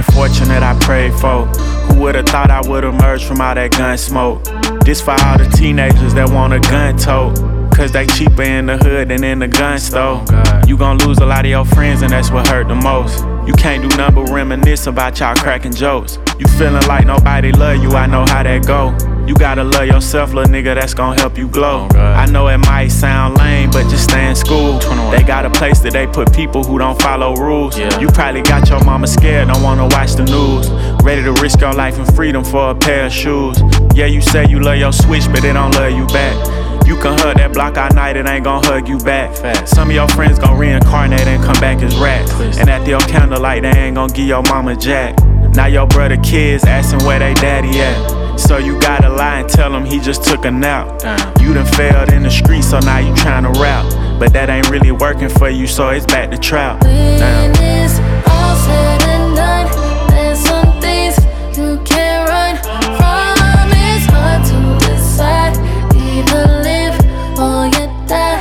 fortunate I prayed for. Who would've thought I would emerge from all that gun smoke? This for all the teenagers that want a gun tote, cause they cheaper in the hood than in the gun store. You gon' lose a lot of your friends and that's what hurt the most. You can't do nothing but reminisce about y'all cracking jokes. You feeling like nobody love you, I know how that go. You gotta love yourself, little nigga, that's gon' help you glow. I know it might sound lame, but just stay in school. They got a place that they put people who don't follow rules. You probably got your mama scared, don't wanna watch the news. Ready to risk your life and freedom for a pair of shoes. Yeah, you say you love your switch, but they don't love you back. You can hug that block all night, it ain't gon' hug you back. Some of your friends gon' reincarnate and come back as rats. And at your candlelight, they ain't gon' give your mama jack. Now your brother kids asking where they daddy at. So you gotta lie and tell him he just took a nap. You done failed in the streets, so now you tryna rap. But that ain't really working for you, so it's back to trap. When it's all said and done, there's some things you can't run from. It's hard to decide, either live or you die.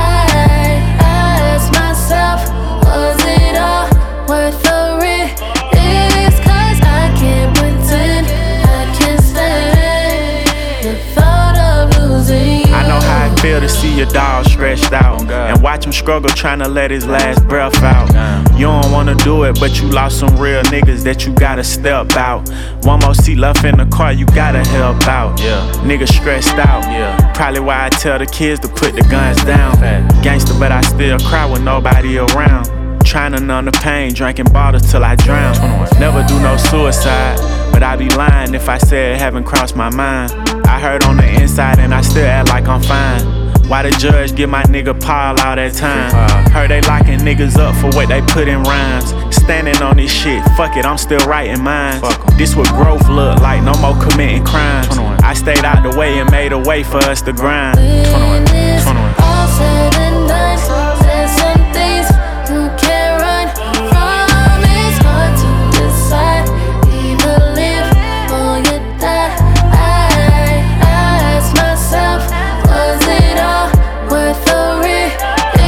I ask myself, was it all worth the risk? Cause I can't pretend I can stand the thought of losing you. I know how it feel to see your dog stretched out and watch him struggle trying to let his last breath out. You don't wanna do it, but you lost some real niggas that you gotta step out. One more seat left in the car, you gotta help out. Niggas stressed out. Probably why I tell the kids to put the guns down. Gangster, but I still cry with nobody around. Trying to numb the pain, drinking bottles till I drown. Never do no suicide, but I be lying if I said it haven't crossed my mind. I hurt on the inside and I still act like I'm fine. Why the judge give my nigga Paul all that time? Heard they locking niggas up for what they put in rhymes. Standing on this shit, fuck it, I'm still writing mine. This what growth look like, no more committing crimes. I stayed out the way and made a way for us to grind. When it's all said and done, there's some things you can't run from. It's hard to decide, either live or you die. I ask myself, was it all worth the risk?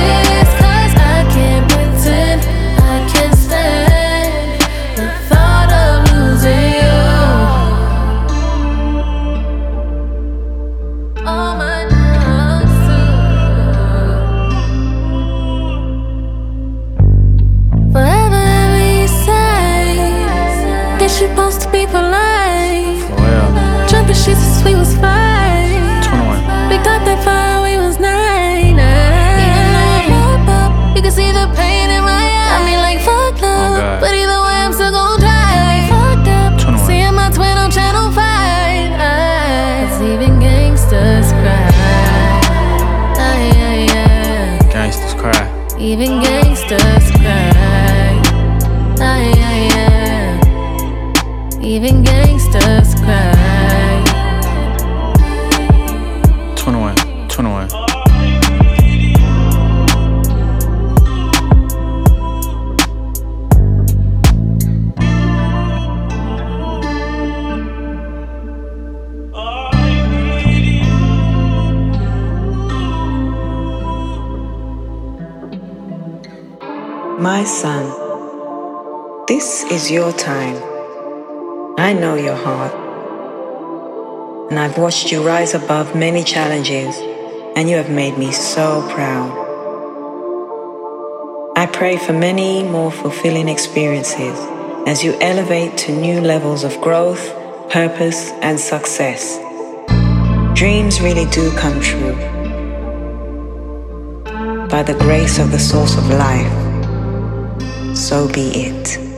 Cause I can't pretend I can stand the thought of losing you. All my dogs too. Forever we say that you're supposed to be polite. Jumping shit since we was 5. We got that far, we was 9. You can see the pain in my eyes. I mean, like, fucked up. But either way, I'm still gon' try. Fucked up. Seeing my twin on Channel 5. 'Cause even gangsters cry. Gangsters cry. Even gangsters cry. Even gangsters cry. 21, 21. My son, this is your time. I know your heart. And I've watched you rise above many challenges, and you have made me so proud. I pray for many more fulfilling experiences as you elevate to new levels of growth, purpose, and success. Dreams really do come true. By the grace of the source of life, so be it.